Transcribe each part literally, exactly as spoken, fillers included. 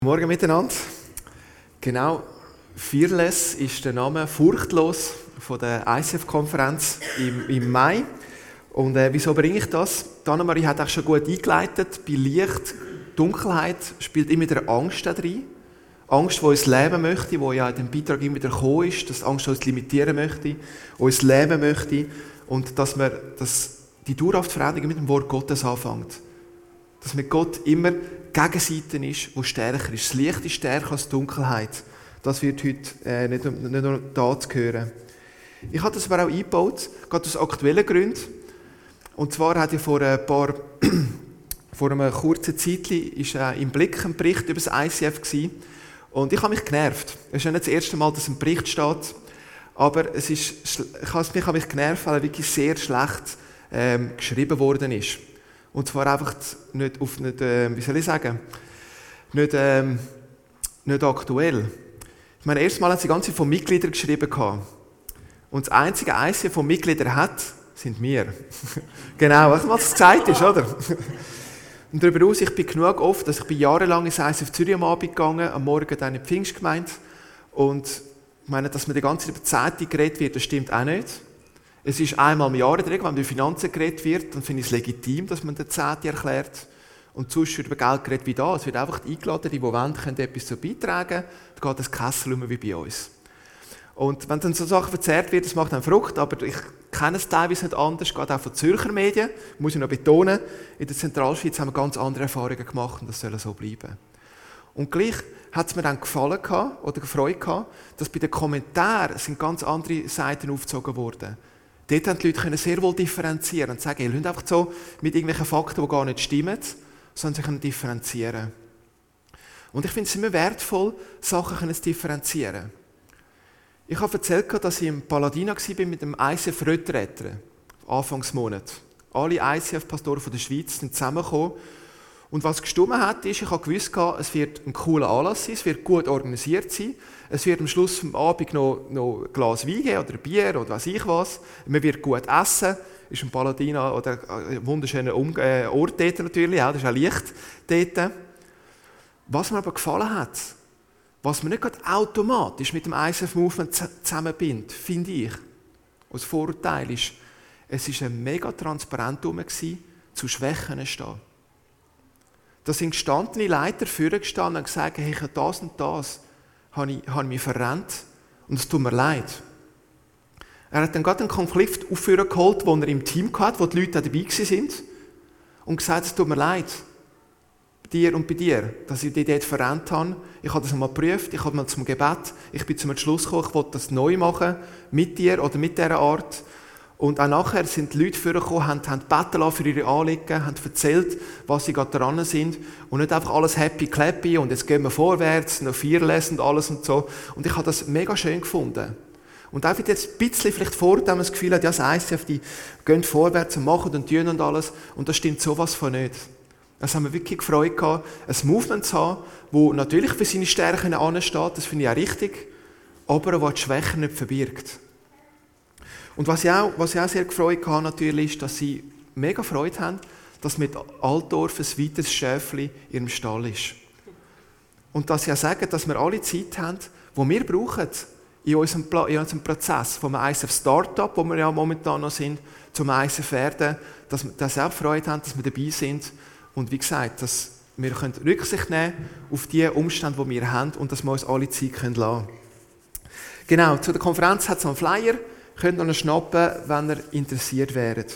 Morgen miteinander. Genau, Fearless ist der Name, furchtlos, von der I C F-Konferenz im, im Mai. Und äh, wieso bringe ich das? Anna-Marie hat auch schon gut eingeleitet. Bei Licht, Dunkelheit spielt immer wieder Angst da rein. Angst, die uns leben möchte, die ja in dem Beitrag immer wieder gekommen ist, dass Angst uns limitieren möchte, uns leben möchte. Und dass, wir, dass die dauerhafte Veränderung mit dem Wort Gottes anfängt. Dass mit Gott immer Gegenseite ist, die stärker ist. Das Licht ist stärker als die Dunkelheit. Das wird heute äh, nicht, nicht nur da zu hören. Ich habe das aber auch eingebaut, gerade aus aktuellen Gründen. Und zwar hat ja vor ein paar, vor einer kurzen Zeit ist äh, im Blick ein Bericht über das I C F gewesen. Und ich habe mich genervt. Es ist ja nicht das erste Mal, dass ein Bericht steht. Aber es ist, ich habe mich, habe mich genervt, weil er wirklich sehr schlecht ähm, geschrieben worden ist. Und zwar einfach nicht, auf, nicht äh, wie soll ich sagen, nicht, ähm, nicht aktuell. Ich meine, erstmal haben sie ganz viele von Mitgliedern geschrieben. Und das einzige I C F, das Mitglieder hat, sind wir. Genau, was es gesagt ist, oder? Und darüber hinaus, ich bin genug oft, dass ich bin jahrelang ins I C F Zürich am Abend gegangen, am Morgen dann in die Pfingstgemeinde. Und ich meine, dass mir die ganze Zeit über die Zeitung geredet wird, das stimmt auch nicht. Es ist einmal im Jahr in der Regel, wenn über Finanzen geredet wird, dann finde ich es legitim, dass man den Zehnten erklärt. Und sonst wird über Geld geredet wie da. Es wird einfach eingeladen, die, die wollen, können etwas dazu beitragen. Da geht das Kessel um wie bei uns. Und wenn dann so Sachen verzerrt wird, das macht dann Frucht, aber ich kenne es teilweise nicht anders, geht auch von Zürcher Medien, muss ich noch betonen. In der Zentralschweiz haben wir ganz andere Erfahrungen gemacht und das soll so bleiben. Und gleich hat es mir dann gefallen gehabt, oder gefreut gehabt, dass bei den Kommentaren sind ganz andere Seiten aufgezogen worden. Dort haben die Leute sehr wohl differenzieren und sagen, ihr könnt einfach so mit irgendwelchen Fakten, die gar nicht stimmen, sondern sie können differenzieren. Und ich finde es immer wertvoll, Sachen zu differenzieren. Ich habe erzählt, dass ich im Paladina war mit dem I C F Röttretter, Anfangsmonat. Alle I C F-Pastoren der Schweiz sind zusammengekommen. Und was gestimmt hat, ist, ich habe gewusst, es wird ein cooler Anlass sein, es wird gut organisiert sein, es wird am Schluss vom Abend noch, noch ein Glas Wein geben oder Bier oder was ich was. Man wird gut essen, ist ein Paladina oder ein wunderschöner Ort dort natürlich, auch, das ist auch Licht dort. Was mir aber gefallen hat, was man nicht gerade automatisch mit dem I C F-Movement zusammenbindet, finde ich, als Vorurteil ist, es war ein mega transparent herum, zu Schwächen stehen. Da sind gestandene Leiter vorgestanden und gesagt, hey, ich habe das und das, habe ich, habe ich mich verrennt und es tut mir leid. Er hat dann gerade einen Konflikt aufgeholt, den er im Team hatte, wo die Leute dabei waren und gesagt, es tut mir leid, bei dir und bei dir, dass ich dich dort verrennt habe. Ich habe das einmal geprüft, ich habe mal zum Gebet, ich bin zum Entschluss gekommen, ich wollte das neu machen, mit dir oder mit dieser Art. Und auch nachher sind die Leute vorgekommen, haben, haben gebeten für ihre Anliegen, haben erzählt, was sie gerade dran sind. Und nicht einfach alles happy clappy und jetzt gehen wir vorwärts, noch Fearless und alles und so. Und ich habe das mega schön gefunden. Und auch jetzt ein bisschen vielleicht vor, dass man das Gefühl hat, ja, das I C F, die gehen vorwärts und machen und tun und alles. Und das stimmt sowas von nicht. Das haben wir wirklich gefreut gehabt, ein Movement zu haben, das natürlich für seine Stärken ansteht, das finde ich auch richtig, aber das die Schwächen nicht verbirgt. Und was ich auch, was ich auch sehr gefreut habe, natürlich, ist, dass sie mega Freude haben, dass mit Altdorf ein weiteres Schäfli in ihrem Stall ist. Und dass sie auch sagen, dass wir alle Zeit haben, die wir brauchen in unserem, in unserem Prozess, vom I C F Startup, wo wir ja momentan noch sind, zum I C F werden, dass, dass sie auch Freude haben, dass wir dabei sind. Und wie gesagt, dass wir können Rücksicht nehmen auf die Umstände, die wir haben und dass wir uns alle Zeit lassen können. Genau, zu der Konferenz hat es einen Flyer. Könnt ihr noch schnappen, wenn ihr interessiert wäret.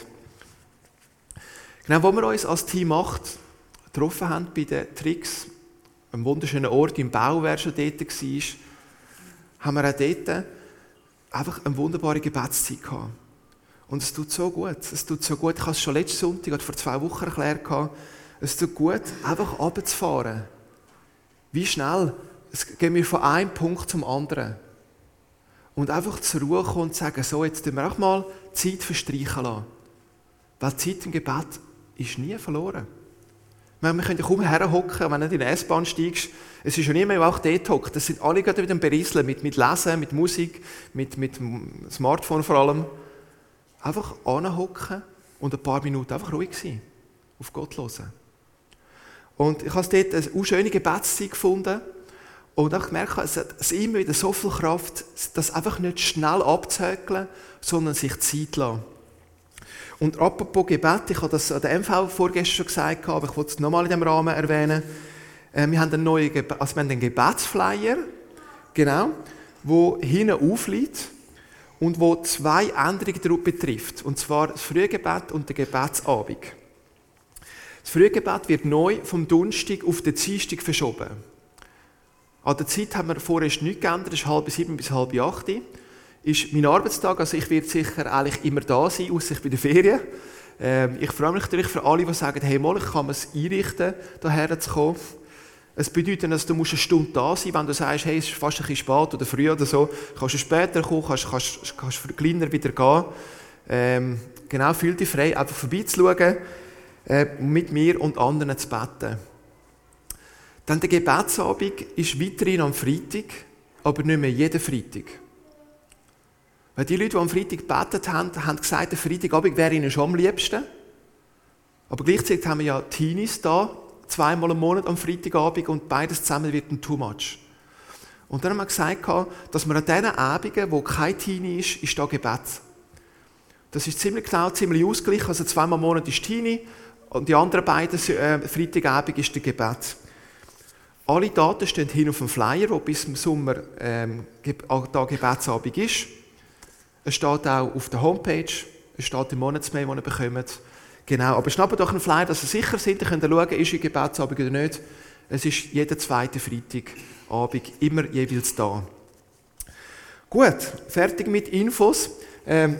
Genau, wo wir uns als Team acht getroffen haben bei den Tricks, einem wunderschönen Ort im Bau, wer schon dort war, haben wir auch dort einfach eine wunderbare Gebetszeit gehabt. Und es tut so gut, es tut so gut, ich habe es schon letzten Sonntag oder vor zwei Wochen erklärt, es tut gut, einfach runterzufahren. Wie schnell, es gehen wir von einem Punkt zum anderen. Und einfach zur Ruhe kommen und sagen, so, jetzt tun wir auch mal Zeit verstreichen lassen. Weil die Zeit im Gebet ist nie verloren. Wir können ja kaum herhocken, wenn du in die S-Bahn steigst. Es ist ja niemand, der auch dort hockt. Das sind alle gerade wieder am Berieseln, mit, mit Lesen, mit Musik, mit, mit Smartphone vor allem. Einfach anhocken und ein paar Minuten einfach ruhig sein. Auf Gott hören. Und ich habe dort eine schöne Gebetszeit gefunden und auch gemerkt, es hat es immer wieder so viel Kraft, das einfach nicht schnell abzuhäkeln, sondern sich Zeit zu lassen. Und apropos Gebet, ich habe das an der M V vorgestern schon gesagt, aber ich wollte es nochmal in diesem Rahmen erwähnen. Wir haben einen neuen Gebe- also wir haben einen Gebetsflyer, genau, der hinten aufliegt und wo zwei Änderungen betrifft. Und zwar das Frühgebet und der Gebetsabend. Das Frühgebet wird neu vom Donnerstag auf den Dienstag verschoben. An der Zeit haben wir vorher nichts geändert, es ist halb sieben bis halb acht. Ist mein Arbeitstag, also ich werde sicher eigentlich immer da sein, ausser ich bei der Ferien. Ähm, ich freue mich natürlich für alle, die sagen, hey, mal, ich kann mir es einrichten, hierher zu kommen. Es bedeutet, dass du musst eine Stunde da sein, wenn du sagst, hey, es ist fast ein bisschen spät oder früh oder so, kannst du später kommen, kannst, kannst, kannst für kleiner wieder gehen. Ähm, genau, fühl dich frei, einfach vorbeizuschauen, äh, mit mir und anderen zu beten. Dann der Gebetsabend ist weiterhin am Freitag, aber nicht mehr jeden Freitag. Weil die Leute, die am Freitag gebetet haben, haben gesagt, der Freitagabend wäre ihnen schon am liebsten. Aber gleichzeitig haben wir ja Teenies da, zweimal im Monat am Freitagabend und beides zusammen wird ein too much. Und dann haben wir gesagt, dass wir an diesen Abenden, wo kein Teenie ist, ist da Gebet. Das ist ziemlich genau, ziemlich ausgeglichen. Also zweimal im Monat ist Teenie und die anderen beiden äh, Freitagabend ist der Gebet. Alle Daten stehen hin auf dem Flyer, wo bis im Sommer ähm, da Gebetsabend ist. Es steht auch auf der Homepage, es steht im Monatsmail, den ihr bekommt. Genau, aber schnappt doch einen Flyer, dass ihr sicher seid, ihr könnt schauen, ist ein Gebetsabend oder nicht. Es ist jeden zweiten Freitagabend immer jeweils da. Gut, fertig mit Infos. Ähm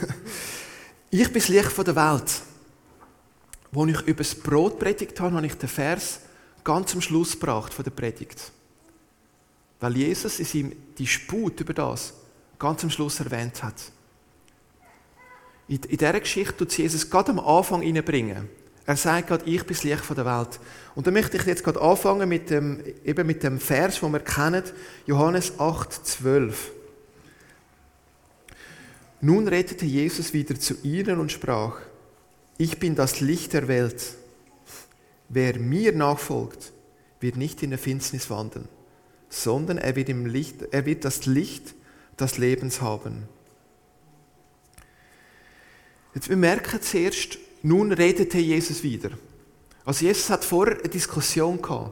ich bin das Licht von der Welt. Als ich über das Brot predigt habe, habe ich den Vers ganz am Schluss gebracht von der Predigt. Weil Jesus in seinem Disput über das ganz am Schluss erwähnt hat. In, in dieser Geschichte tut Jesus gerade am Anfang hineinbringen. Er sagt gerade, ich bin das Licht von der Welt. Und da möchte ich jetzt gerade anfangen mit dem, eben mit dem Vers, den wir kennen, Johannes acht, zwölf. Nun redete Jesus wieder zu ihnen und sprach, ich bin das Licht der Welt. Wer mir nachfolgt, wird nicht in der Finsternis wandeln, sondern er wird, im Licht, er wird das Licht des Lebens haben. Jetzt, wir merken zuerst, nun redete Jesus wieder. Also Jesus hat vorher eine Diskussion gehabt.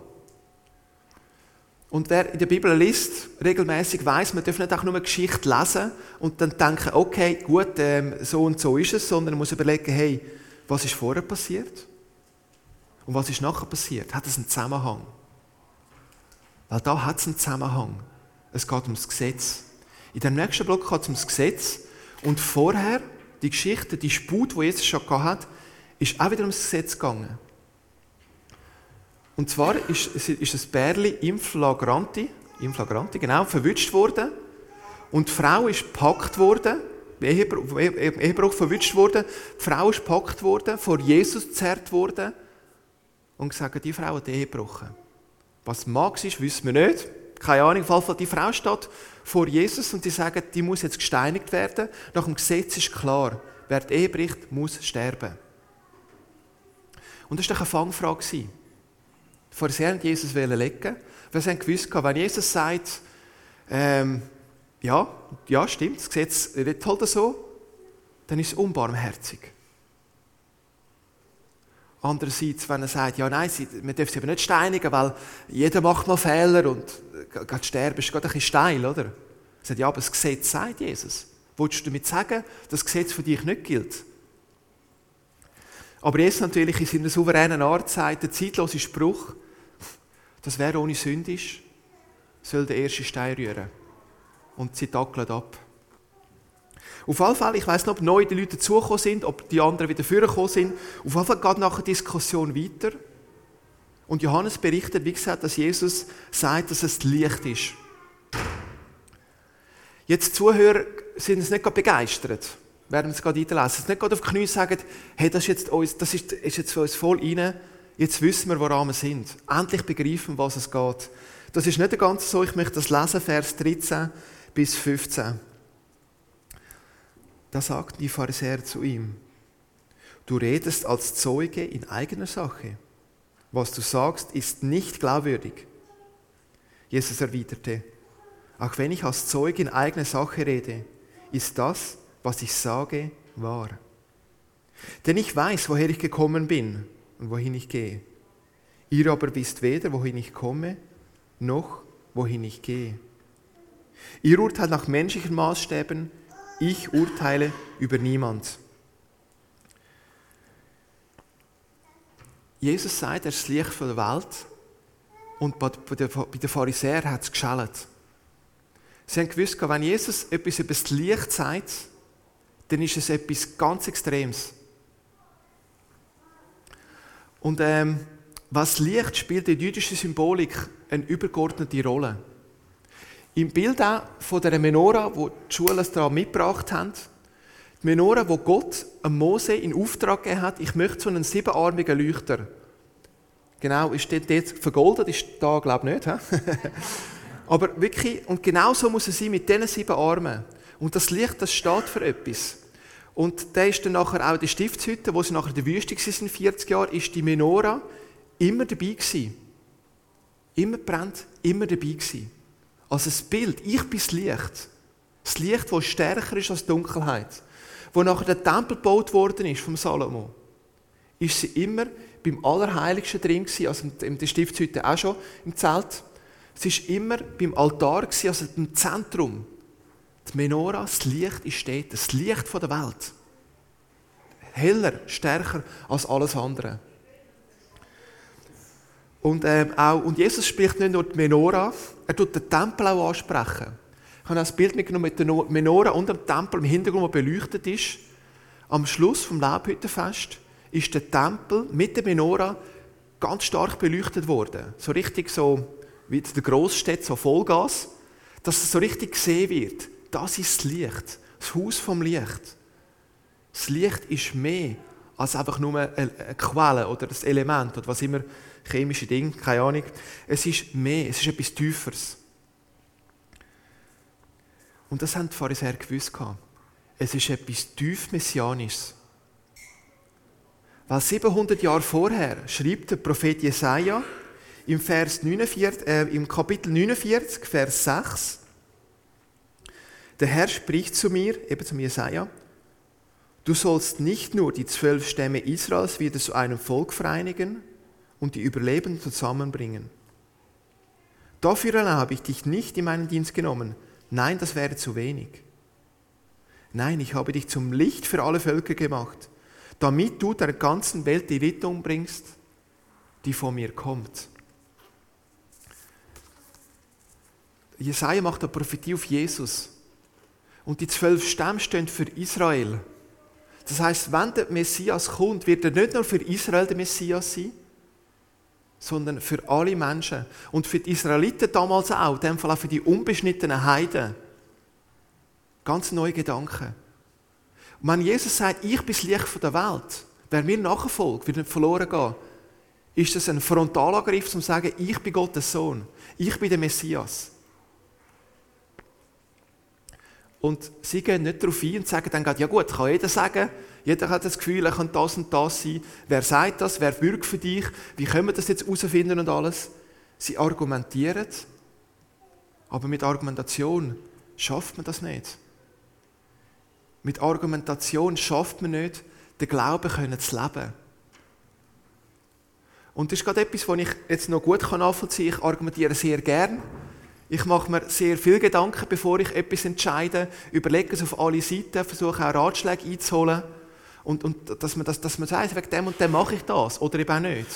Und wer in der Bibel liest, regelmäßig weiss, man darf nicht auch nur eine Geschichte lesen und dann denken, okay, gut, ähm, so und so ist es, sondern man muss überlegen, hey, was ist vorher passiert? Und was ist nachher passiert? Hat es einen Zusammenhang? Weil da hat es einen Zusammenhang. Es geht ums Gesetz. In dem nächsten Block geht es ums Gesetz. Und vorher, die Geschichte, die Sput, die Jesus schon gehabt hat, ist auch wieder ums Gesetz gegangen. Und zwar ist, ist das Bärli im Flagranti, im Flagranti, genau, verwünscht worden. Und die Frau ist gepackt worden, Ehebruch, Ehebruch verwünscht worden. Die Frau ist gepackt worden, vor Jesus gezerrt worden. Und gesagt, die Frau hat die Ehe gebrochen. Was mag ist, wissen wir nicht. Keine Ahnung, auf jeden Fall, die Frau steht vor Jesus und die sagen, die muss jetzt gesteinigt werden. Nach dem Gesetz ist klar, wer die Ehe bricht, muss sterben. Und das war doch eine Fangfrage. Die Pharisäer wollten Jesus legen, weil sie gewusst haben, wenn Jesus sagt, ähm, ja, ja, stimmt, das Gesetz redet halt so, dann ist es unbarmherzig. Andererseits, wenn er sagt, ja nein, man darf sie aber nicht steinigen, weil jeder macht mal Fehler und gerade sterben ist gerade ein bisschen steil, oder? Er sagt, ja, aber das Gesetz sagt Jesus. Wolltest du damit sagen, dass das Gesetz für dich nicht gilt? Aber Jesus natürlich in seiner souveränen Art sagt, der zeitlose Spruch, dass wer ohne Sünde ist, soll den ersten Stein rühren. Und sie tackeln ab. Auf jeden Fall, ich weiss nicht, ob neu die Leute dazugekommen sind, ob die anderen wieder vorgekommen sind. Auf jeden Fall geht nachher die Diskussion weiter. Und Johannes berichtet, wie gesagt, dass Jesus sagt, dass es Licht ist. Jetzt die Zuhörer sind es nicht gerade begeistert, werden es gerade weiterlesen. Es nicht gerade auf die Knie sagen, hey, das ist jetzt, uns, das ist, ist jetzt für uns voll rein, jetzt wissen wir, woran wir sind. Endlich begreifen, was es geht. Das ist nicht ganz so, ich möchte das lesen, Vers dreizehn bis fünfzehn. Da sagten die Pharisäer zu ihm, du redest als Zeuge in eigener Sache. was du sagst, ist nicht glaubwürdig. Jesus erwiderte, auch wenn ich als Zeuge in eigener Sache rede, ist das, was ich sage, wahr. Denn ich weiß, woher ich gekommen bin und wohin ich gehe. Ihr aber wisst weder, wohin ich komme, noch wohin ich gehe. Ihr urteilt nach menschlichen Maßstäben, ich urteile über niemand. Jesus sagt, er ist das Licht der Welt und bei den Pharisäern hat es geschellt. Sie haben gewusst, wenn Jesus etwas über das Licht sagt, dann ist es etwas ganz Extremes. Und ähm, was Licht spielt in der jüdischen Symbolik eine übergeordnete Rolle. Im Bild auch von der Menora, die die Schulen da mitgebracht haben, die Menora, die Gott an Mose in Auftrag gegeben hat, ich möchte so einen siebenarmigen Leuchter. Genau, ist dort, dort vergoldet, ist da glaube ich nicht. Aber wirklich, und genau so muss es sein mit diesen sieben Armen. Und das Licht, das steht für etwas. Und da ist dann nachher auch die Stiftshütte, wo sie nachher in der Wüste waren, vierzig Jahre, ist die Menora immer dabei gewesen. Immer brennt, immer dabei gewesen. Also das Bild, ich bin das Licht. Das Licht, das stärker ist als die Dunkelheit. Wo nachher der Tempel gebaut worden ist vom Salomo, ist sie immer beim Allerheiligsten drin gewesen, also in der Stiftshütte auch schon im Zelt. Sie war immer beim Altar gewesen, also im Zentrum. Die Menora, das Licht ist dort, das Licht der Welt. Heller, stärker als alles andere. Und, ähm, auch, und Jesus spricht nicht nur die Menora, er tut den Tempel auch ansprechen. Ich habe auch das Bild mitgenommen mit der Menora und dem Tempel im Hintergrund, der beleuchtet ist. Am Schluss vom Laubhüttenfest ist der Tempel mit der Menora ganz stark beleuchtet worden. So richtig so wie in der Großstadt, so Vollgas, dass es so richtig gesehen wird. Das ist das Licht, das Haus vom Licht. Das Licht ist mehr als einfach nur eine Quelle oder ein Element oder was immer, chemische Dinge, keine Ahnung. Es ist mehr, es ist etwas Tieferes. Und das haben die Pharisäer gewusst. Es ist etwas tief Messianisches. Weil siebenhundert Jahre vorher schreibt der Prophet Jesaja im, Vers neunundvierzig, äh, im Kapitel neunundvierzig, Vers sechs, der Herr spricht zu mir, eben zum Jesaja, du sollst nicht nur die zwölf Stämme Israels wieder zu einem Volk vereinigen und die Überlebenden zusammenbringen. Dafür allein habe ich dich nicht in meinen Dienst genommen. Nein, das wäre zu wenig. Nein, ich habe dich zum Licht für alle Völker gemacht, damit du der ganzen Welt die Rettung bringst, die von mir kommt. Jesaja macht eine Prophetie auf Jesus. Und die zwölf Stämme stehen für Israel. Das heisst, wenn der Messias kommt, wird er nicht nur für Israel der Messias sein, sondern für alle Menschen. Und für die Israeliten damals auch, in dem Fall auch für die unbeschnittenen Heiden. Ganz neue Gedanken. Und wenn Jesus sagt, ich bin das Licht der Welt, wer mir nachfolgt, wird nicht verloren gehen, ist das ein Frontalangriff, um zu sagen, ich bin Gottes Sohn, ich bin der Messias. Und sie gehen nicht darauf ein und sagen dann, ja gut, kann jeder sagen, jeder hat das Gefühl, er kann das und das sein. Wer sagt das? Wer bürgt für dich? Wie können wir das jetzt herausfinden und alles? Sie argumentieren, aber mit Argumentation schafft man das nicht. Mit Argumentation schafft man nicht, den Glauben zu leben. Und das ist gerade etwas, was ich jetzt noch gut nachvollziehen kann. Ich argumentiere sehr gern. Ich mache mir sehr viel Gedanken, bevor ich etwas entscheide, überlege es auf alle Seiten, versuche auch Ratschläge einzuholen und, und dass, man das, dass man sagt, wegen dem und dem mache ich das oder eben auch nicht.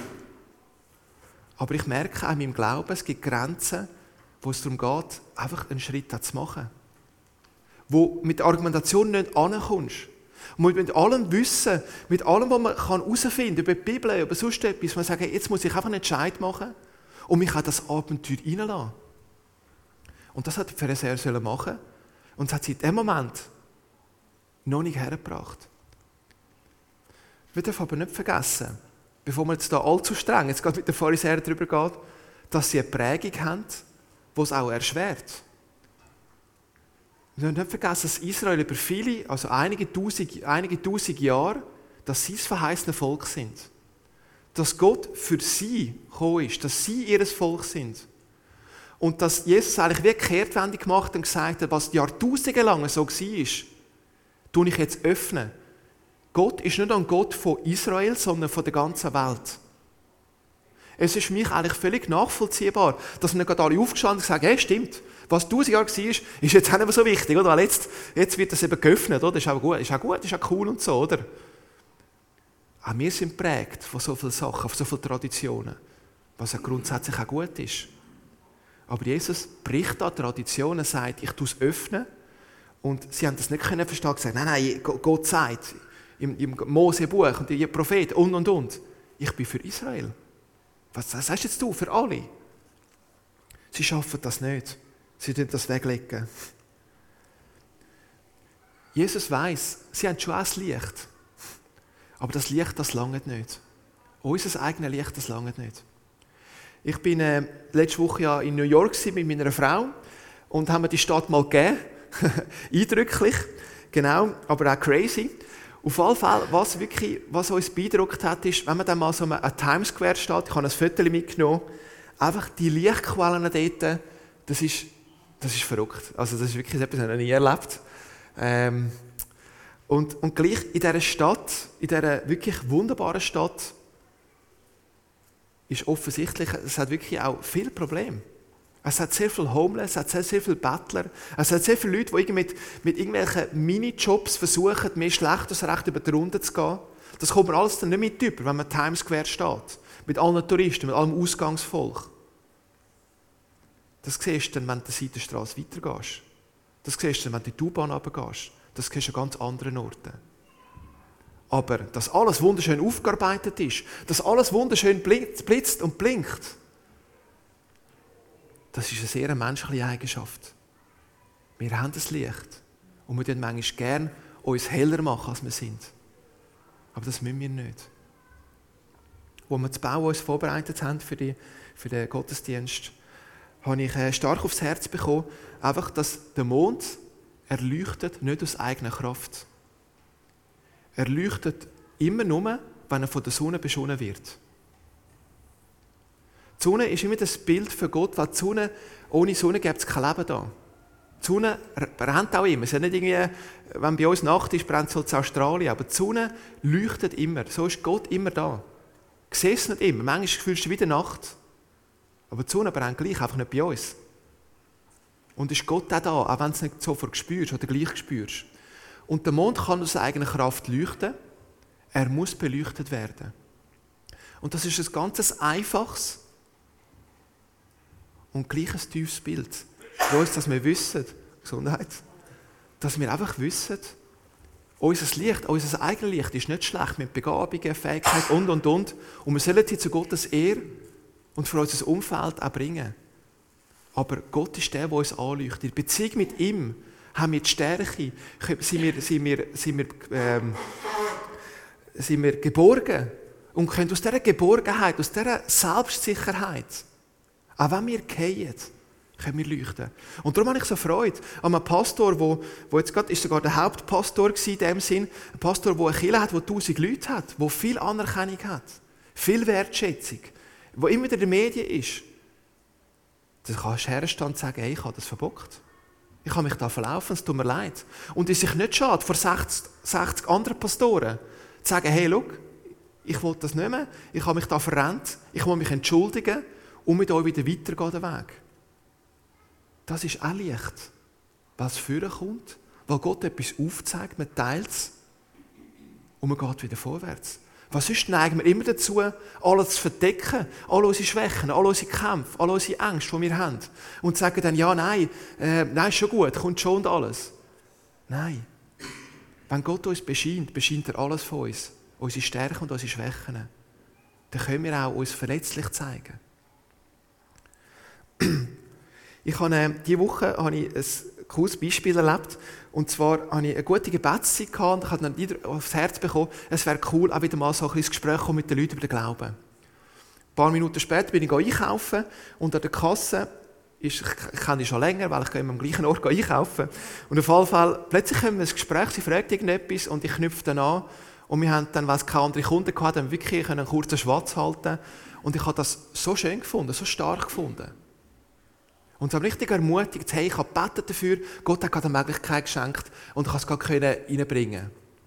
Aber ich merke auch in meinem Glauben, es gibt Grenzen, wo es darum geht, einfach einen Schritt zu machen. Wo mit der Argumentation nicht ankommst. Und mit allem Wissen, mit allem, was man herausfinden kann, über die Bibel, über sonst etwas, man sagt, jetzt muss ich einfach einen Entscheid machen und mich an das Abenteuer reinlassen. Und das hat die Pharisäer machen und das hat sie in dem Moment noch nicht hergebracht. Wir dürfen aber nicht vergessen, bevor wir jetzt da allzu streng jetzt gerade mit den Pharisäern darüber geht, dass sie eine Prägung haben, die es auch erschwert. Wir dürfen nicht vergessen, dass Israel über viele, also einige tausend, einige tausend Jahre, dass sie das verheißene Volk sind. dass Gott für sie gekommen ist, dass sie ihr Volk sind. Und dass Jesus eigentlich wie eine Kehrtwende gemacht hat und gesagt hat, was Jahrtausende lang so war, tue ich jetzt öffnen. Gott ist nicht ein Gott von Israel, sondern von der ganzen Welt. Es ist für mich eigentlich völlig nachvollziehbar, dass wir nicht gerade alle aufgestanden und gesagt haben, hey, stimmt, was tausend Jahre war, ist jetzt auch nicht mehr so wichtig, oder? Weil jetzt, jetzt wird das eben geöffnet, oder? Das ist auch gut, ist auch gut, ist auch cool und so, oder? Auch wir sind geprägt von so vielen Sachen, von so vielen Traditionen, was ja grundsätzlich auch gut ist. Aber Jesus bricht an Traditionen, sagt, ich tue es öffnen. Und sie haben das nicht können verstehen, gesagt, nein, nein, Gott sagt, im, im Mose-Buch und die Propheten und, und, und, ich bin für Israel. Was sagst jetzt du, für alle? Sie schaffen das nicht. Sie tun das weglegen. Jesus weiss, sie haben schon auch das Licht. Aber das Licht, das langt nicht. Unser eigenes Licht, das langt nicht. Ich bin äh, letzte Woche ja in New York mit meiner Frau und haben mir die Stadt mal gegeben. Eindrücklich, genau, aber auch crazy. Auf jeden Fall, was, wirklich, was uns beeindruckt hat, ist, wenn man dann mal so an Times Square steht, ich habe ein Foto mitgenommen, einfach die Lichtquellen dort, das ist, das ist verrückt. Also das ist wirklich etwas, was ich noch nie erlebt. Ähm, und, und gleich in dieser Stadt, in dieser wirklich wunderbaren Stadt, ist offensichtlich, es hat wirklich auch viele Probleme. Es hat sehr viele Homeless, es hat sehr, sehr viele Bettler, es hat sehr viele Leute, die mit, mit irgendwelchen Minijobs versuchen, mehr schlecht als recht über die Runde zu gehen. Das kommt man alles dann nicht mit über, wenn man in Times Square steht. Mit allen Touristen, mit allem Ausgangsvolk. Das siehst du dann, wenn du die Seitenstrasse weitergehst. Das siehst du dann, wenn du in die U-Bahn runtergehst. Das siehst du an ganz anderen Orten. Aber dass alles wunderschön aufgearbeitet ist, dass alles wunderschön blitzt und blinkt, das ist eine sehr menschliche Eigenschaft. Wir haben das Licht und wir tun manchmal gerne uns heller machen, als wir sind. Aber das müssen wir nicht. Als wir das Bauen uns vorbereitet haben für, die, für den Gottesdienst, habe ich stark aufs Herz bekommen, einfach, dass der Mond erleuchtet nicht aus eigener Kraft. Er leuchtet immer nur, wenn er von der Sonne beschonen wird. Die Sonne ist immer das Bild für Gott, weil die Sonne, ohne Sonne gibt es kein Leben da. Die Sonne brennt auch immer. Es ist nicht irgendwie, wenn bei uns Nacht ist, brennt es halt in Australien. Aber die Sonne leuchtet immer. So ist Gott immer da. Du siehst es nicht immer. Manchmal fühlst du wieder Nacht. Aber die Sonne brennt gleich, einfach nicht bei uns. Und ist Gott auch da, auch wenn du es nicht sofort spürst oder gleich spürst. Und der Mond kann aus eigener Kraft leuchten. Er muss beleuchtet werden. Und das ist ein ganz einfaches und gleich ein tiefes Bild. Für uns, dass wir wissen, Gesundheit, dass wir einfach wissen, unser Licht, unser eigenes Licht ist nicht schlecht mit Begabungen, Fähigkeiten und, und, und. Und wir sollen sie zu Gottes Ehre und für unser Umfeld auch bringen. Aber Gott ist der, der uns anleuchtet. In der Beziehung mit ihm haben wir die Stärke, sind wir, sind wir, sind wir, ähm, sind wir geborgen und können aus dieser Geborgenheit, aus dieser Selbstsicherheit, auch wenn wir fallen, können wir leuchten. Und darum habe ich so Freude an einem Pastor, wo, wo jetzt gerade, ist sogar der Hauptpastor in dem Sinn, ein Pastor, der eine Kirche hat, der tausend Leute hat, der viel Anerkennung hat, viel Wertschätzung, der immer wieder in den Medien ist. Dann kannst du herstehen und sagen, hey, ich habe das verbockt. Ich habe mich da verlaufen, es tut mir leid. Und es ist sich nicht schade, vor sechzig, sechzig anderen Pastoren zu sagen, hey, schau, ich will das nicht mehr, ich habe mich da verrennt, ich will mich entschuldigen und mit euch wieder weitergehen den Weg. Das ist auch Licht, weil es führen kommt, weil Gott etwas aufzeigt, man teilt es und man geht wieder vorwärts. Was sonst neigen wir immer dazu, alles zu verdecken, alle unsere Schwächen, alle unsere Kämpfe, alle unsere Ängste, die wir haben. Und sagen dann, ja, nein, äh, nein, ist schon gut, kommt schon und alles. Nein. Wenn Gott uns bescheint, bescheint er alles von uns, unsere Stärken und unsere Schwächen. Dann können wir auch uns verletzlich zeigen. Ich habe, äh, diese Woche habe ich ein cooles Beispiel erlebt. Und zwar hatte ich eine gute Gebetszeit und ich habe dann wieder aufs Herz bekommen, es wäre cool, auch wieder mal so ein bisschen ins Gespräch kommen mit den Leuten über den Glauben. Ein paar Minuten später bin ich einkaufen und an der Kasse, ist, ich kenne die schon länger, weil ich immer am gleichen Ort einkaufen. Und auf jeden Fall, plötzlich kommen wir ins Gespräch, sie fragt irgendetwas und ich knüpfe dann an Und wir haben dann, weil es keine anderen Kunden hatten, haben wir wirklich einen kurzen Schwatz halten. Und ich habe das so schön gefunden, so stark gefunden. Und es hat mich richtig ermutigt, hey, ich habe gebetet dafür, Gott hat gerade eine Möglichkeit geschenkt und ich konnte es gerade reinbringen.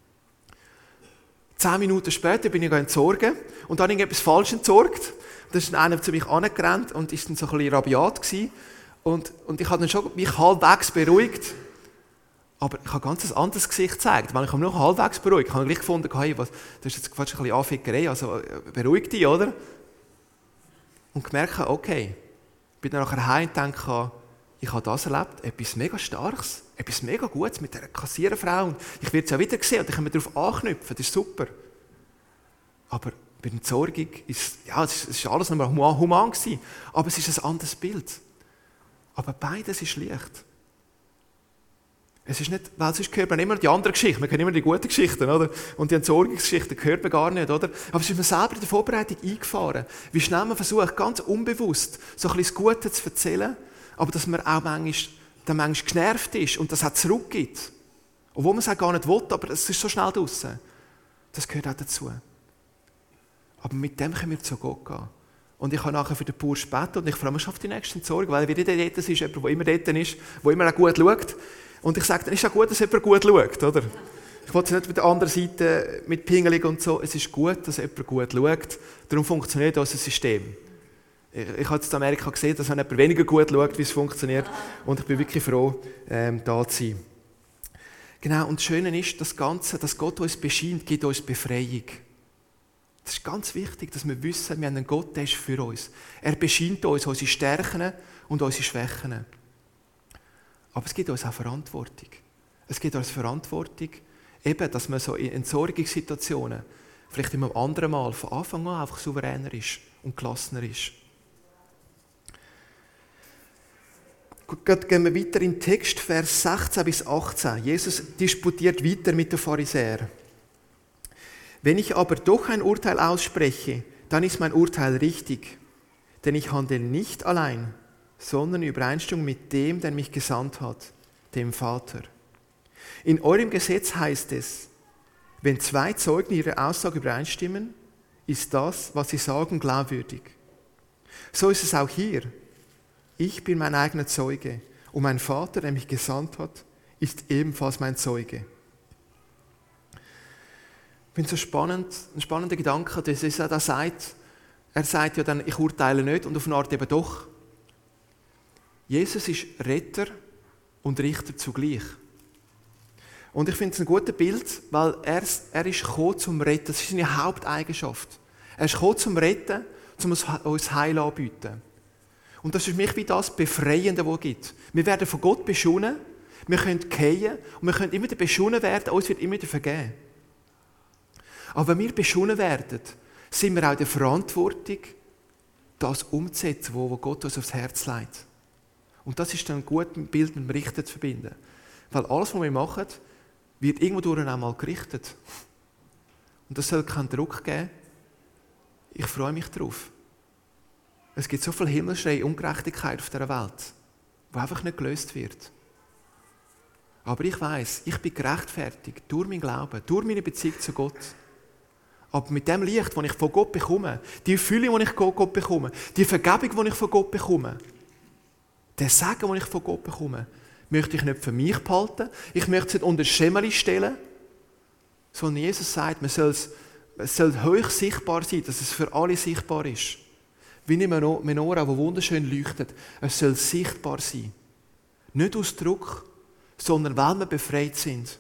Zehn Minuten später bin ich entsorgen und dann habe ich etwas falsch entsorgt. Da ist dann einer zu mich angerannt und ist dann so ein bisschen rabiat gewesen. Und, und ich habe dann schon mich halbwegs beruhigt. Aber ich habe ganz ein anderes Gesicht gezeigt. Weil ich habe nur halbwegs beruhigt. Ich habe gleich gefunden, hey, was, das ist jetzt fast ein bisschen Anfickerei, also beruhig dich, oder? Und gemerkt, okay, ich bin dann nachher heim und denke, ich habe das erlebt, etwas mega Starkes, etwas mega Gutes mit dieser Kassiererfrau. Und ich werde es ja wieder sehen und ich kann mir darauf anknüpfen, das ist super. Aber bei der Entsorgung ist, ja, es ist alles noch mal human gewesen, aber es ist ein anderes Bild. Aber beides ist Licht. Es ist nicht, weil sonst hört man immer die anderen Geschichten, man kennt immer die guten Geschichten, oder? Und die Entsorgungsgeschichten hört man gar nicht, oder? Aber es ist mir selber in der Vorbereitung eingefahren, wie schnell man versucht, ganz unbewusst so ein bisschen das Gute zu erzählen, aber dass man auch manchmal, dann manchmal genervt ist und das auch zurückgibt. Obwohl man es auch gar nicht will, aber es ist so schnell draussen. Das gehört auch dazu. Aber mit dem können wir zu Gott gehen. Und ich habe nachher für den Bursch gebeten und ich freue mich schon auf die nächste Entsorgung, weil wieder dort ist jemand, der immer dort ist, der immer auch gut schaut. Und ich sage, dann ist es auch gut, dass jemand gut schaut, oder? Ich will es nicht mit der anderen Seite mit Pingelig und so. Es ist gut, dass jemand gut schaut. Darum funktioniert unser System. Ich, ich habe jetzt in Amerika gesehen, dass jemand weniger gut schaut, wie es funktioniert. Und ich bin wirklich froh, ähm, da zu sein. Genau, und das Schöne ist, das Ganze, dass Gott uns bescheint, gibt uns Befreiung. Das ist ganz wichtig, dass wir wissen, wir haben einen Gott, der ist für uns. Er bescheint uns unsere Stärken und unsere Schwächen. Aber es gibt uns auch Verantwortung. Es gibt uns Verantwortung, eben, dass man so in Entsorgungssituationen vielleicht immer am anderen Mal von Anfang an einfach souveräner ist und gelassener ist. Gut, gehen wir weiter in den Text, Vers sechzehn bis achtzehn. Jesus disputiert weiter mit den Pharisäern. Wenn ich aber doch ein Urteil ausspreche, dann ist mein Urteil richtig. Denn ich handle nicht allein, sondern in Übereinstimmung mit dem, der mich gesandt hat, dem Vater. In eurem Gesetz heißt es, wenn zwei Zeugen ihre Aussage übereinstimmen, ist das, was sie sagen, glaubwürdig. So ist es auch hier. Ich bin mein eigener Zeuge und mein Vater, der mich gesandt hat, ist ebenfalls mein Zeuge. Ich finde es so spannend, ein spannender Gedanke, dass er da sagt, er sagt ja dann, ich urteile nicht und auf eine Art eben doch. Jesus ist Retter und Richter zugleich. Und ich finde es ein gutes Bild, weil er, er ist gekommen zum Retten. Das ist seine Haupteigenschaft. Er ist gekommen zum Retten, um uns Heil anzubieten. Und das ist für mich wie das Befreiende, das es gibt. Wir werden von Gott beschonen, wir können fallen und wir können immer wieder beschonen werden, uns wird immer wieder vergeben. Aber wenn wir beschonen werden, sind wir auch in der Verantwortung, das umzusetzen, was Gott uns aufs Herz legt. Und das ist dann ein gutes Bild mit dem Richter zu verbinden. Weil alles, was wir machen, wird irgendwo durch einmal gerichtet. Und das soll keinen Druck geben. Ich freue mich darauf. Es gibt so viel Himmelschrei, Ungerechtigkeit auf dieser Welt, die einfach nicht gelöst wird. Aber ich weiss, ich bin gerechtfertigt durch meinen Glauben, durch meine Beziehung zu Gott. Aber mit dem Licht, das ich von Gott bekomme, die Erfüllung, die ich von Gott bekomme, die Vergebung, die ich von Gott bekomme, den Segen, den ich von Gott bekomme, möchte ich nicht für mich behalten, ich möchte es nicht unter das Schemeli stellen, sondern Jesus sagt, man soll es, es soll hoch sichtbar sein, dass es für alle sichtbar ist. Wie eine Menorah, die wunderschön leuchtet, es soll sichtbar sein. Nicht aus Druck, sondern weil wir befreit sind.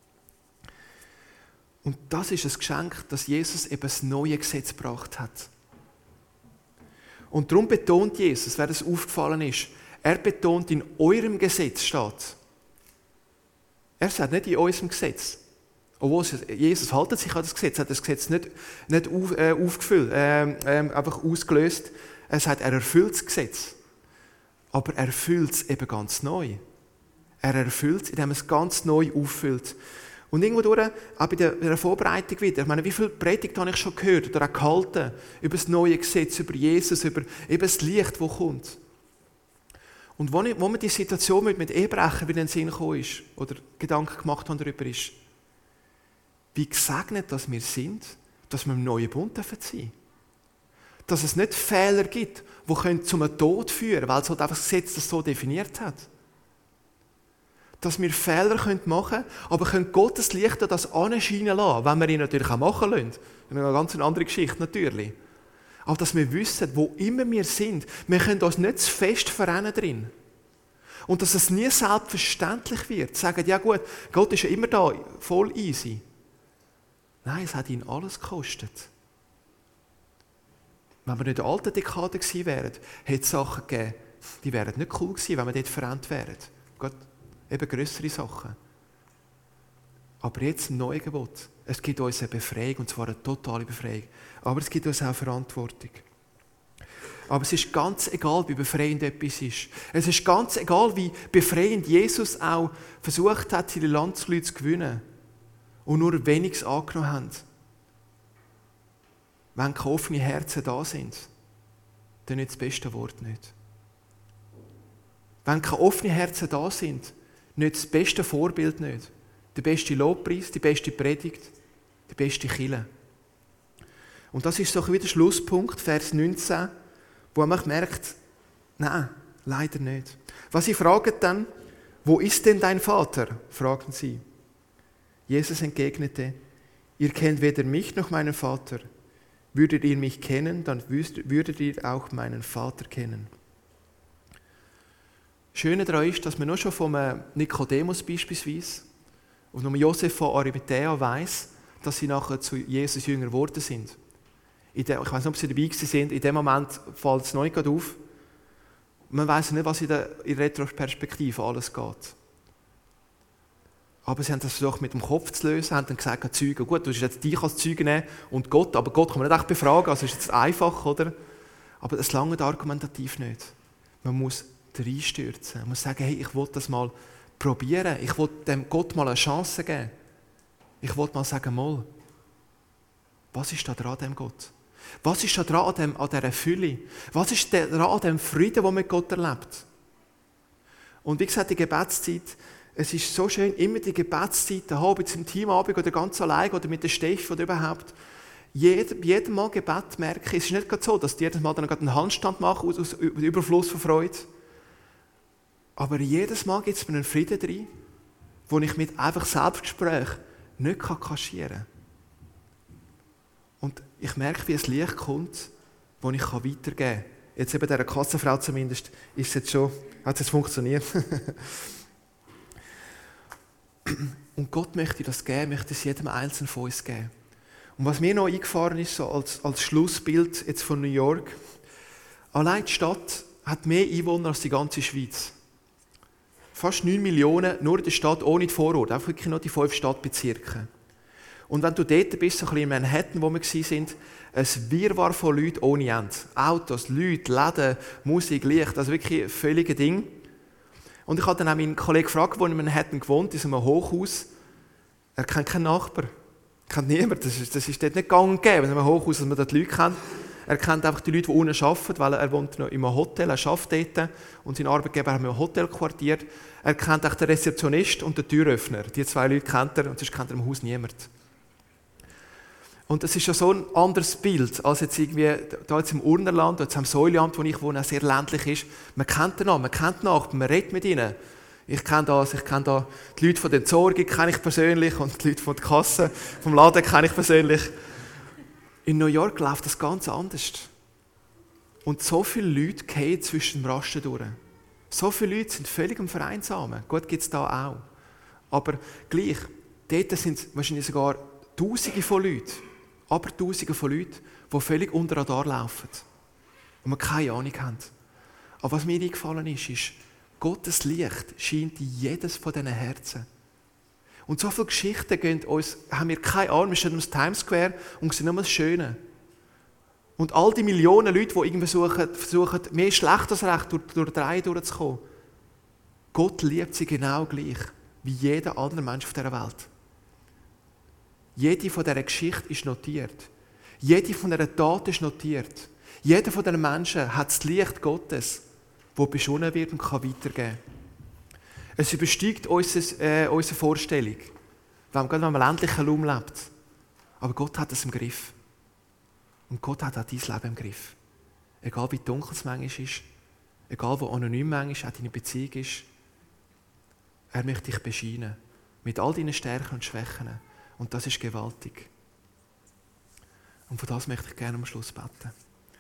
Und das ist ein Geschenk, dass Jesus eben das neue Gesetz gebracht hat. Und darum betont Jesus, wer das aufgefallen ist, er betont, in eurem Gesetz steht. Er sagt nicht in unserem Gesetz. Obwohl Jesus haltet sich an das Gesetz, hat das Gesetz nicht, nicht auf, äh, aufgefüllt, äh, äh, einfach ausgelöst. Er sagt, er erfüllt das Gesetz. Aber er erfüllt es eben ganz neu. Er erfüllt es, indem er es ganz neu auffüllt. Und irgendwo durch, auch bei der, bei der Vorbereitung wieder, ich meine, wie viele Predigten habe ich schon gehört oder auch gehalten über das neue Gesetz, über Jesus, über eben das Licht, das kommt. Und wo, ich, wo mir die Situation mit, mit Ehebrechen wieder in den Sinn gekommen ist, oder Gedanken gemacht haben darüber ist, wie gesegnet dass wir sind, dass wir im neuen Bund sein dürfen. Dass es nicht Fehler gibt, die zum Tod führen können, weil es halt einfach das Gesetz das so definiert hat. Dass wir Fehler machen können, aber können Gottes Licht das anscheinen lassen, wenn wir ihn natürlich auch machen lassen. Das ist eine ganz andere Geschichte natürlich. Aber dass wir wissen, wo immer wir sind, wir können uns nicht zu fest verrennen drin. Und dass es nie selbstverständlich wird, zu sagen, ja gut, Gott ist ja immer da, voll easy. Nein, es hat ihn alles gekostet. Wenn wir nicht in der alten Dekade gewesen wären, hätte es Sachen gegeben, die wären nicht cool gewesen, wenn wir dort verrennt wären. Gott, eben grössere Sachen. Aber jetzt ein neues Gebot. Es gibt uns eine Befreiung, und zwar eine totale Befreiung. Aber es gibt uns auch Verantwortung. Aber es ist ganz egal, wie befreiend etwas ist. Es ist ganz egal, wie befreiend Jesus auch versucht hat, seine Landsleute zu gewinnen. Und nur weniges angenommen haben. Wenn keine offenen Herzen da sind, dann nicht das beste Wort nicht. Wenn keine offenen Herzen da sind, nicht das beste Vorbild nicht. Der beste Lobpreis, die beste Predigt, die beste Kirche. Und das ist so wieder der Schlusspunkt, Vers neunzehn, wo man merkt, nein, leider nicht. Was sie fragen dann, wo ist denn dein Vater? Fragten sie. Jesus entgegnete, ihr kennt weder mich noch meinen Vater. Würdet ihr mich kennen, dann würdet ihr auch meinen Vater kennen. Das Schöne daran ist, dass man nur schon vom Nikodemus beispielsweise und vom Josef von Arimathäa weiss, dass sie nachher zu Jesus Jünger geworden sind. In der, ich weiß nicht, ob sie dabei sind, in dem Moment fällt es noch nicht auf. Man weiss nicht, was in der, in der Retroperspektive alles geht. Aber sie haben das versucht mit dem Kopf zu lösen, haben dann gesagt, Zeugen, gut, du musst jetzt dich als Zeuge nehmen und Gott, aber Gott kann man nicht echt befragen, also ist jetzt einfach, oder? Aber das lange argumentativ nicht. Man muss reinstürzen, man muss sagen, hey, ich will das mal probieren, ich will dem Gott mal eine Chance geben. Ich will mal sagen, mal, was ist da dran an dem Gott? Was ist da dran an, dem, an dieser Fülle? Was ist da dran an dem Frieden, den man mit Gott erlebt? Und wie gesagt, die Gebetszeit, es ist so schön, immer die Gebetszeit zu haben, jetzt im Teamabend oder ganz allein oder mit der Steffi oder überhaupt. Jedem, jedem Mal Gebet merken, es ist nicht gerade so, dass die jedes Mal dann gerade einen Handstand machen aus, aus Überfluss von Freude. Aber jedes Mal gibt es mir einen Frieden drin, den ich mit einfach Selbstgespräch nicht kaschieren kann. Und ich merke, wie ein Licht kommt, das ich weitergeben kann. Jetzt eben dieser Kassenfrau zumindest, ist es jetzt schon, hat es jetzt funktioniert. Und Gott möchte das geben, möchte es jedem Einzelnen von uns geben. Und was mir noch eingefahren ist, so als, als Schlussbild jetzt von New York, allein die Stadt hat mehr Einwohner als die ganze Schweiz. Fast neun Millionen, nur in der Stadt, ohne die Vorort, einfach wirklich nur die fünf Stadtbezirke. Und wenn du dort bist, so ein bisschen in Manhattan, wo wir waren, ein Wirrwarr von Leuten ohne Ende. Autos, Leute, Läden, Musik, Licht, also wirklich ein völliges Ding. Und ich habe dann auch meinen Kollegen gefragt, der in Manhattan gewohnt, in einem Hochhaus. Er kennt keinen Nachbar. Er kennt niemanden. Das ist, das ist dort nicht gang und gäbe, in einem Hochhaus, dass man dort Leute kennt. Er kennt einfach die Leute, die unten arbeiten, weil er wohnt noch in einem Hotel, er arbeitet dort und sein Arbeitgeber hat in einem Hotel quartiert. Er kennt auch den Rezeptionist und den Türöffner. Die zwei Leute kennt er und sonst kennt er im Haus niemand. Und das ist ja so ein anderes Bild, als jetzt irgendwie da jetzt im Urnerland, jetzt am Säuliamt, wo ich wohne, sehr ländlich ist. Man kennt den Namen, man kennt die Nachbarn, man redet mit ihnen. Ich kenne das, ich kenne da die Leute von der Entsorgung kenne ich persönlich und die Leute von der Kasse, vom Laden kenne ich persönlich. In New York läuft das ganz anders. Und so viele Leute gehen zwischen dem Rasten durch. So viele Leute sind völlig am Vereinsamen. Gut, gibt es da auch. Aber gleich, dort sind wahrscheinlich sogar Tausende von Leuten, aber Tausende von Leuten, die völlig unter Radar laufen und wir keine Ahnung haben. Aber was mir eingefallen ist, ist, Gottes Licht scheint in jedes von diesen Herzen. Und so viele Geschichten gehen uns, haben wir keine Ahnung, wir stehen am Times Square und sehen nur das Schöne. Und all die Millionen Leute, die irgendwie versuchen, versuchen mehr schlecht als recht durch, durch die Reihe durchzukommen, Gott liebt sie genau gleich wie jeder andere Mensch auf dieser Welt. Jede von dieser Geschichte ist notiert. Jede von dieser Tat ist notiert. Jeder von diesen Menschen hat das Licht Gottes, das beschonnen wird und kann weitergeben kann. Es übersteigt unsere, äh, unsere Vorstellung. Gerade wenn man im ländlichen Raum lebt. Aber Gott hat es im Griff. Und Gott hat auch dein Leben im Griff. Egal wie dunkel es manchmal ist, egal wo anonym manchmal auch deine Beziehung ist, er möchte dich bescheinen. Mit all deinen Stärken und Schwächen. Und das ist gewaltig. Und für das möchte ich gerne am Schluss beten.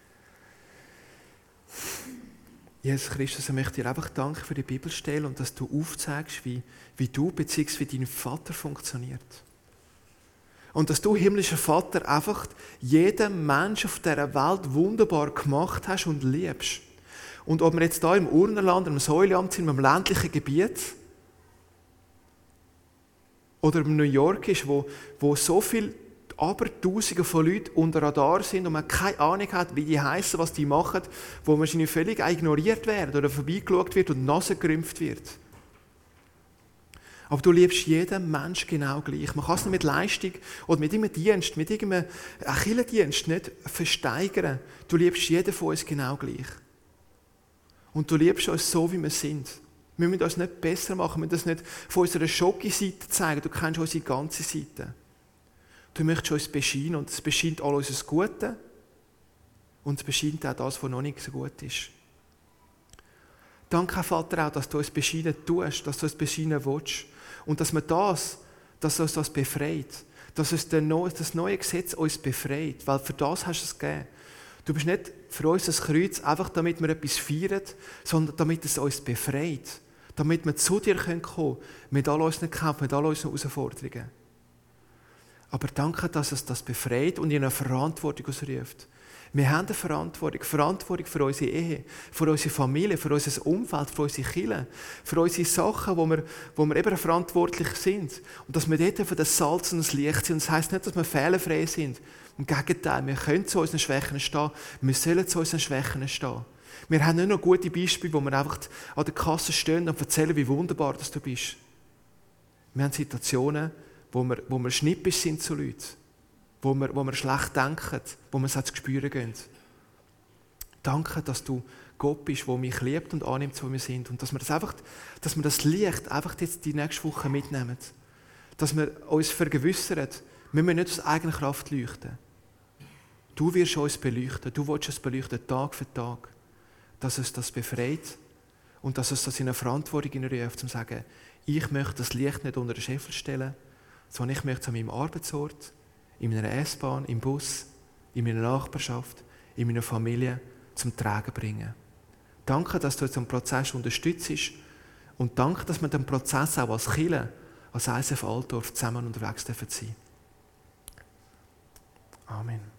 Jesus Christus, ich möchte dir einfach danken für die Bibelstelle und dass du aufzeigst, wie, wie du bzw. wie dein Vater funktioniert. Und dass du, himmlischer Vater, einfach jeden Menschen auf dieser Welt wunderbar gemacht hast und liebst. Und ob wir jetzt hier im Urnerland, im Säuleamt sind, im ländlichen Gebiet, oder in New York ist, wo, wo so viele Abertausende von Leuten unter Radar sind und man keine Ahnung hat, wie die heißen, was die machen, wo wahrscheinlich völlig ignoriert werden oder vorbeigeschaut wird und die Nase gerümpft wird. Aber du liebst jeden Mensch genau gleich. Man kann es nicht mit Leistung oder mit irgendeinem Dienst, mit irgendeinem Kirchendienst nicht versteigern. Du liebst jeden von uns genau gleich. Und du liebst uns so, wie wir sind. Wir müssen uns nicht besser machen, wir müssen das nicht von unserer Schocki-Seite zeigen. Du kennst unsere ganze Seite. Du möchtest uns bescheinen und es bescheint all unser Gute und es bescheint auch das, was noch nicht so gut ist. Danke, Vater, auch, dass du uns bescheinen tust, dass du uns bescheinen willst und dass wir das, dass uns das befreit, dass uns das neue Gesetz uns befreit, weil für das hast du es gegeben. Du bist nicht für uns das Kreuz, einfach damit wir etwas feiern, sondern damit es uns befreit, damit wir zu dir kommen können, mit all unseren Kämpfen, mit all unseren Herausforderungen. Aber danke, dass es das befreit und in eine Verantwortung ausruft. Wir haben eine Verantwortung, Verantwortung für unsere Ehe, für unsere Familie, für unser Umfeld, für unsere Kirche, für unsere Sachen, wo wir, wo wir eben verantwortlich sind. Und dass wir dort für das Salz und das Licht sind. Und das heisst nicht, dass wir fehlerfrei sind. Im Gegenteil, wir können zu unseren Schwächen stehen, wir sollen zu unseren Schwächen stehen. Wir haben nicht nur gute Beispiele, wo wir einfach an der Kasse stehen und erzählen, wie wunderbar dass du bist. Wir haben Situationen, wo wir, wo wir schnippisch sind zu Leuten, wo wir, wo wir schlecht denken, wo wir es zu spüren gehen. Danke, dass du Gott bist, der mich liebt und annimmt, so wie wir sind. Und dass wir das, einfach, dass wir das Licht einfach jetzt die nächste Woche mitnehmen. Dass wir uns vergewissern, wir müssen nicht aus eigener Kraft leuchten. Du wirst uns beleuchten, du willst uns beleuchten, Tag für Tag. Dass es das befreit und dass es das in eine Verantwortung hineinruft, um zu sagen, ich möchte das Licht nicht unter den Scheffel stellen, sondern ich möchte es an meinem Arbeitsort, in meiner S-Bahn, im Bus, in meiner Nachbarschaft, in meiner Familie zum Tragen bringen. Danke, dass du jetzt den Prozess unterstützt und danke, dass wir den Prozess auch als Kirche, als I C F Altdorf zusammen unterwegs sein dürfen. Amen.